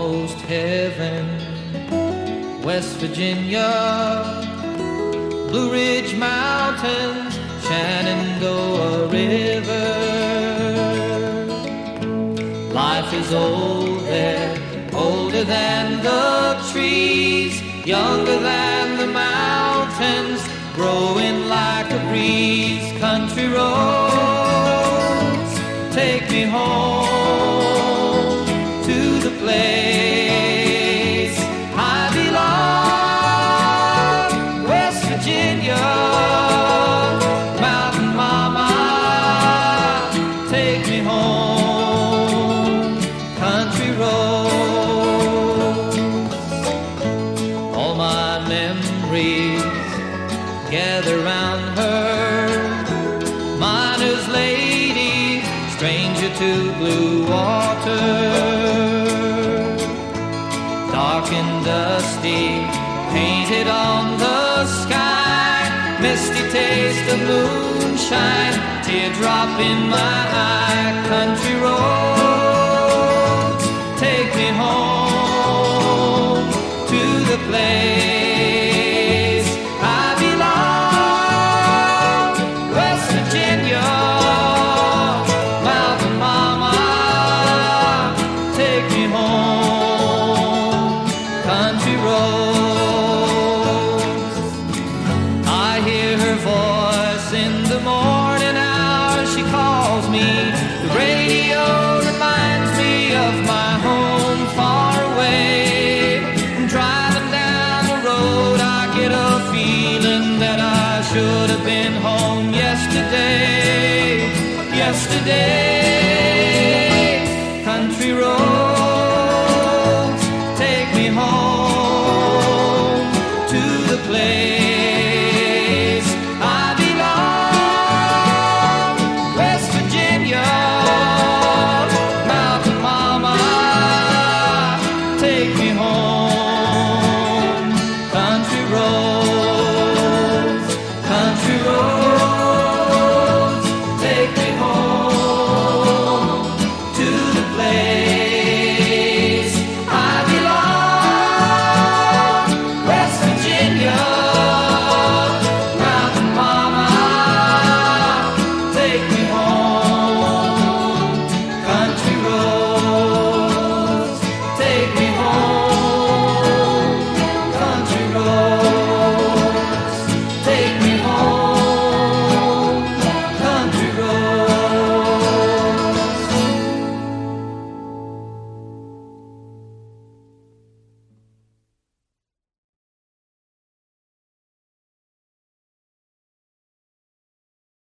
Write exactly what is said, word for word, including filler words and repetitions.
almost heaven. West Virginia, Blue Ridge Mountains, Shenandoah River. Life is old there, older than the trees, younger than the mountains, growing like a breeze. Country roads, take me home to the place I belong. West Virginia, Mountain Mama, take me home. Country roads, all my memories gather round her. Miner's lady, stranger to blue water. Dark and dusty, painted on the sky. Misty taste of moonshine, teardrop in my eye. Country roads, take me home to the place in the morning hour. She calls me